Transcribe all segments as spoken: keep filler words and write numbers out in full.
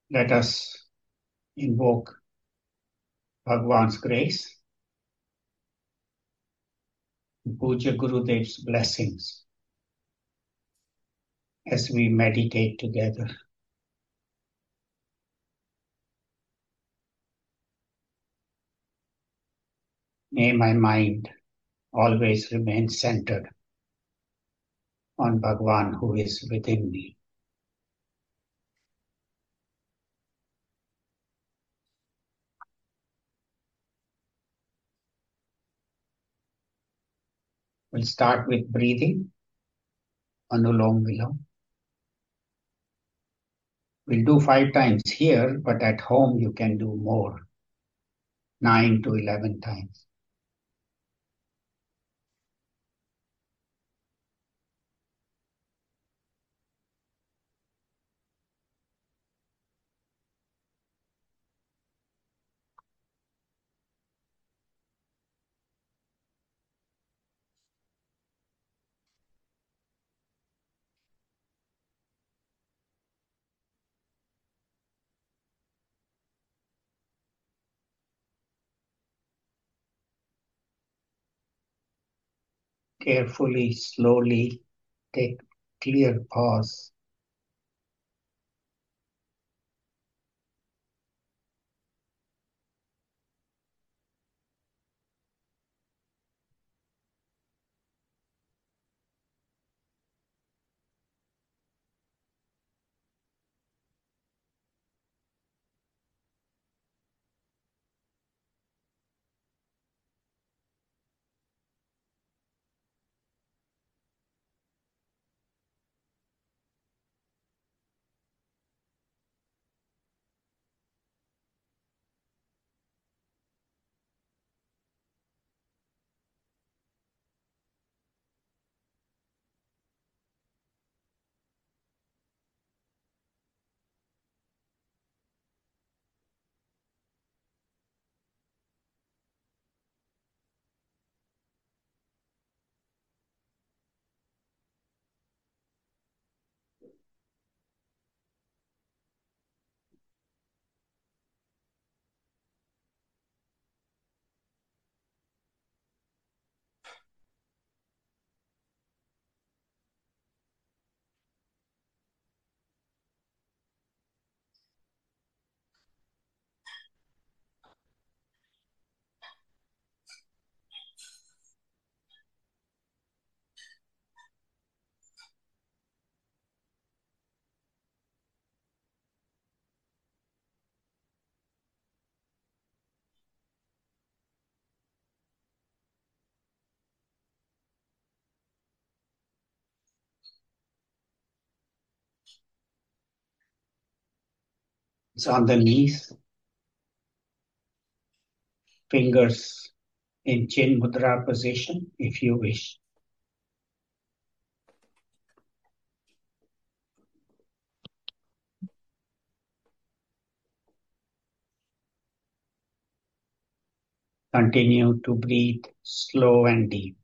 Let us invoke Bhagwan's grace, Pujya Gurudev's blessings as we meditate together. May my mind always remain centered on Bhagwan who is within me. We'll start with breathing, Anulom Vilom. We'll do five times here, but at home you can do more, nine to eleven times. Carefully, slowly, take clear pause. It's on the knees, fingers in Chin Mudra position if you wish. Continue to breathe slow and deep.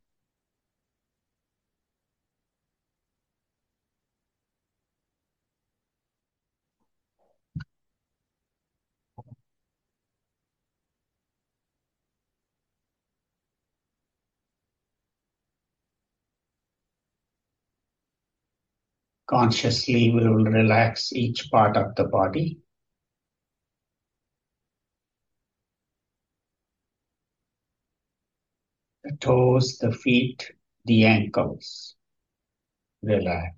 Consciously, we will relax each part of the body. The toes, the feet, the ankles. Relax.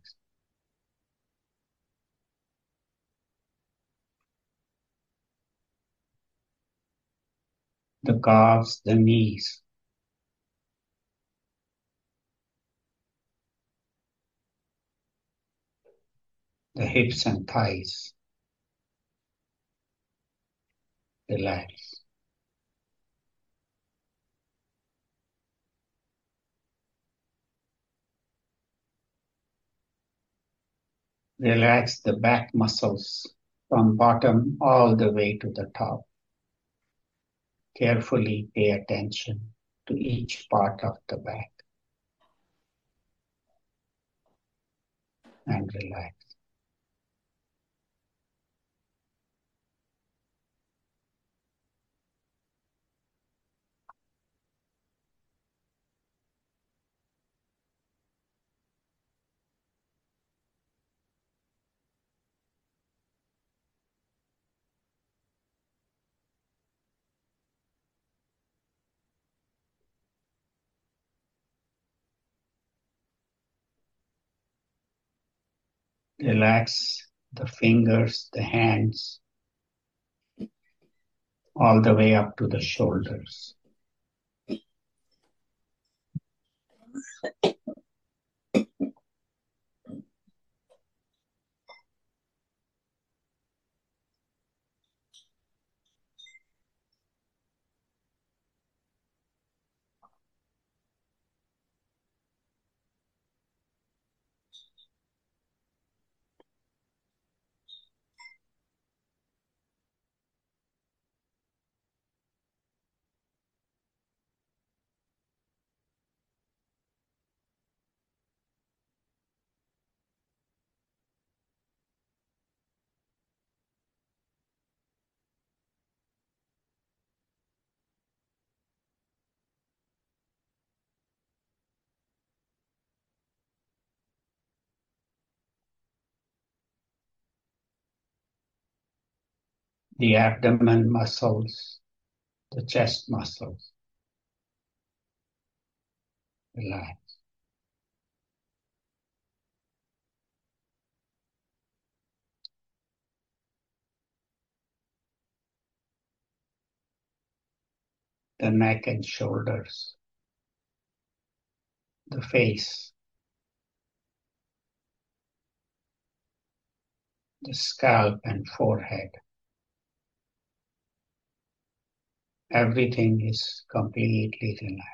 The calves, the knees. The hips and thighs. Relax. Relax the back muscles from bottom all the way to the top. Carefully pay attention to each part of the back and relax. Relax the fingers, the hands, all the way up to the shoulders. The abdomen muscles, the chest muscles, relax. The neck and shoulders, the face, the scalp and forehead. Everything is completely relaxed.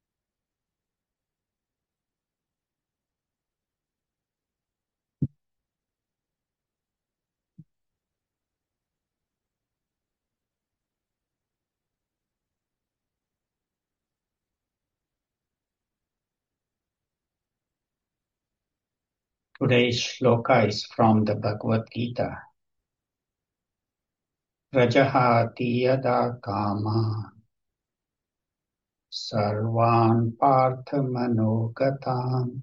Today's shloka is from the Bhagavad Gita. Rajahati yada kama sarvan partha manogatan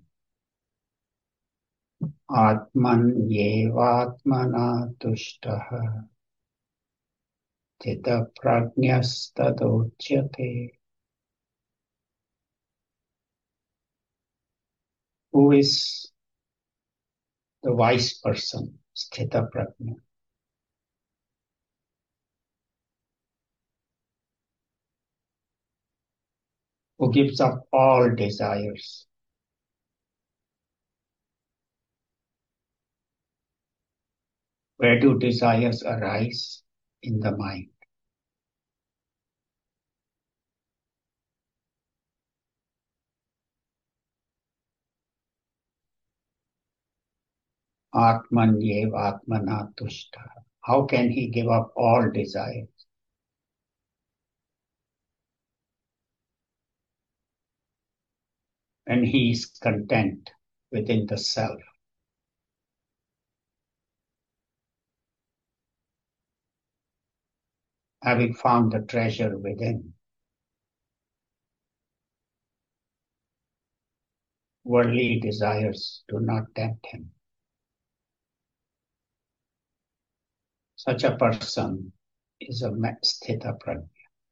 atman yevatmana tushtaha tita prajnastadocyate. Who is the wise person, sthita prajna? Who gives up all desires. Where do desires arise? In the mind. Atman yev atmana tushta. How can he give up all desires? When he is content within the self. Having found the treasure within. Worldly desires do not tempt him. Such a person is a sthita prajna.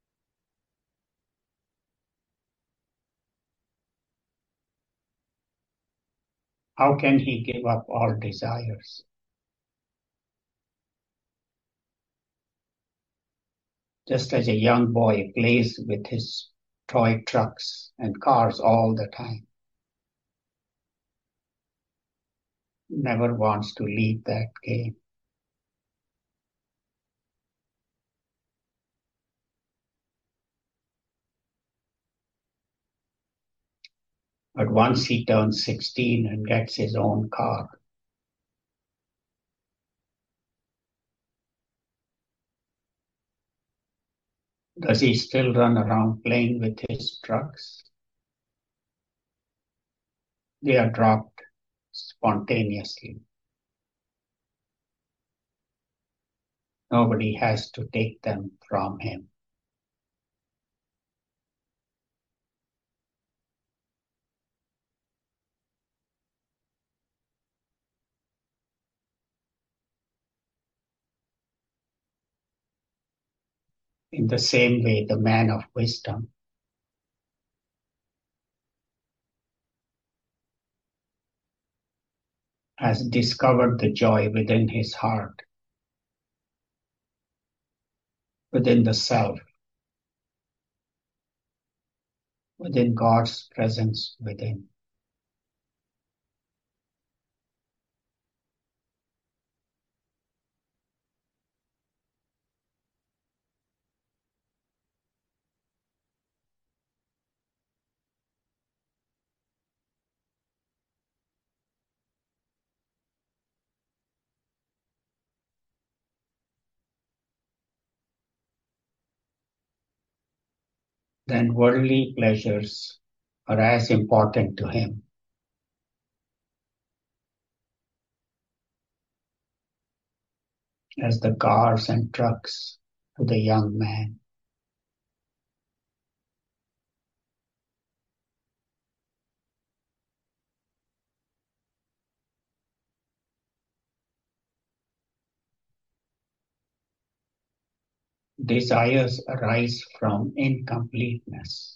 How can he give up all desires? Just as a young boy plays with his toy trucks and cars all the time. Never wants to leave that game. But once he turns sixteen and gets his own car, does he still run around playing with his trucks? They are dropped spontaneously. Nobody has to take them from him. In the same way, the man of wisdom has discovered the joy within his heart, within the self, within God's presence within. Then worldly pleasures are as important to him as the cars and trucks to the young man. Desires arise from incompleteness.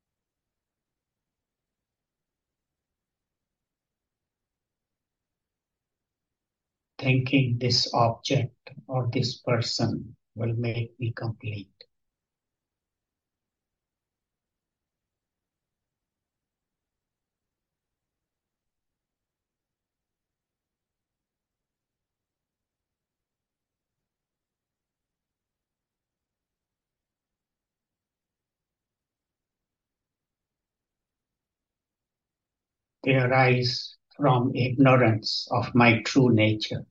Thinking this object or this person will make me complete. They arise from ignorance of my true nature.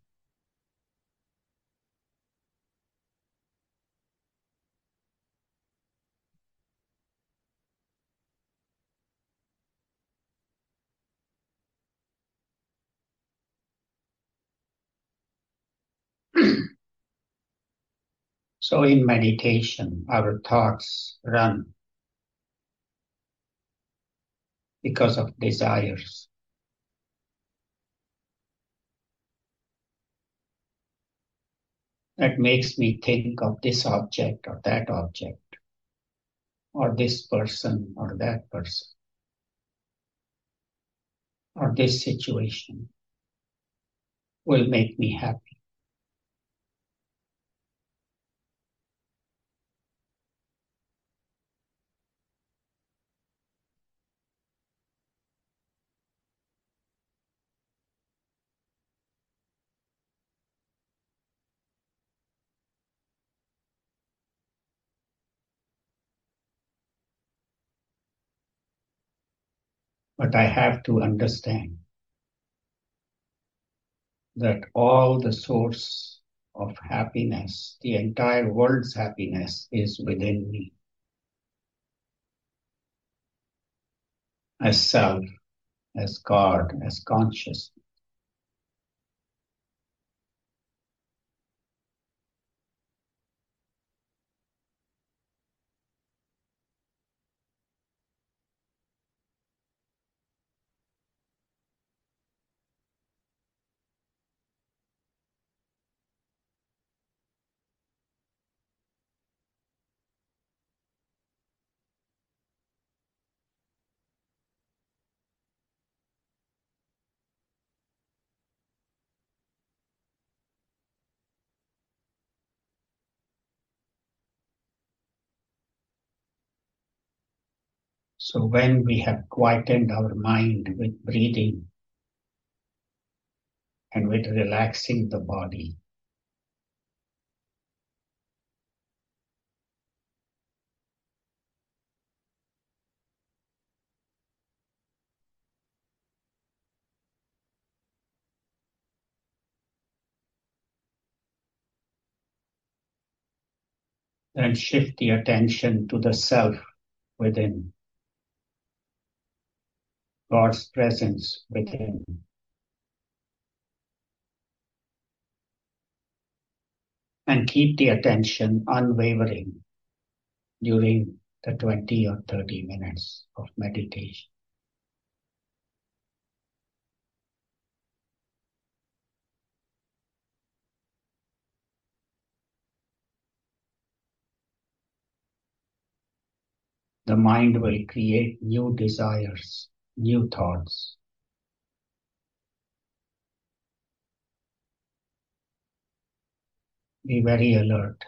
So in meditation, our thoughts run because of desires. That makes me think of this object or that object, or this person or that person, or this situation will make me happy. But I have to understand that all the source of happiness, the entire world's happiness, is within me as self, as God, as consciousness. So when we have quietened our mind with breathing and with relaxing the body, then shift the attention to the self within, God's presence within. And keep the attention unwavering during the twenty or thirty minutes of meditation. The mind will create new desires, new thoughts. Be very alert.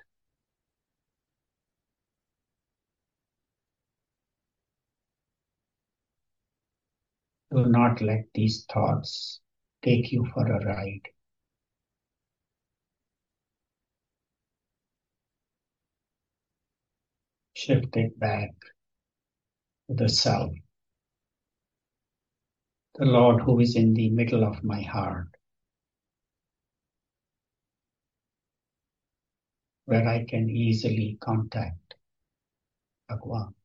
Do not let these thoughts take you for a ride. Shift it back to the self, the Lord who is in the middle of my heart, where I can easily contact Bhagwan.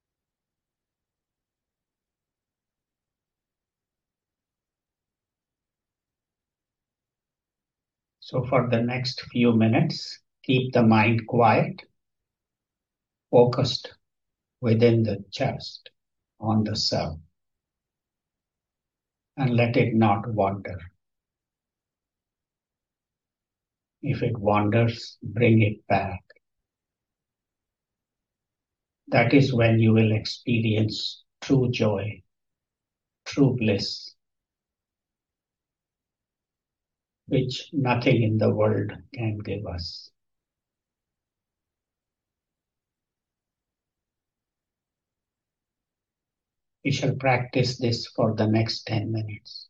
So for the next few minutes, keep the mind quiet, focused within the chest on the self, and let it not wander. If it wanders, bring it back. That is when you will experience true joy, true bliss, which nothing in the world can give us. We shall practice this for the next ten minutes.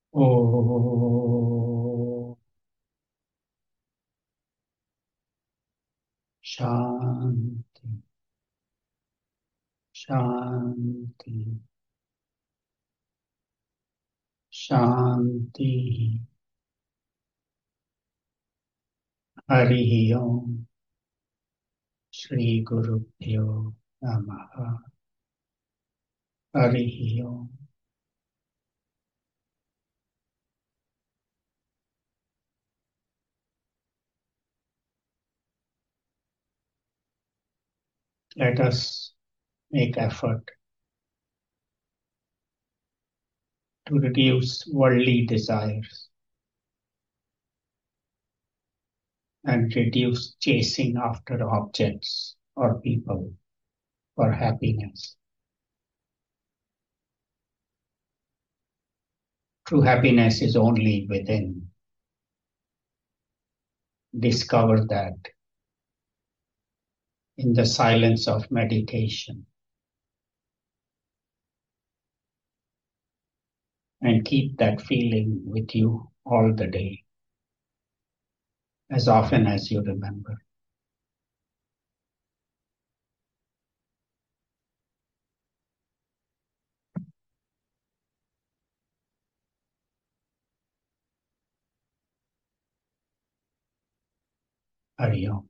Oh, Shanti, Shanti, Shanti. Hari Om, Shri Guru Pyo Namaha. Hari Om. Let us make effort to reduce worldly desires and reduce chasing after objects or people for happiness. True happiness is only within. Discover that in the silence of meditation and keep that feeling with you all the day, as often as you remember. Hari Om.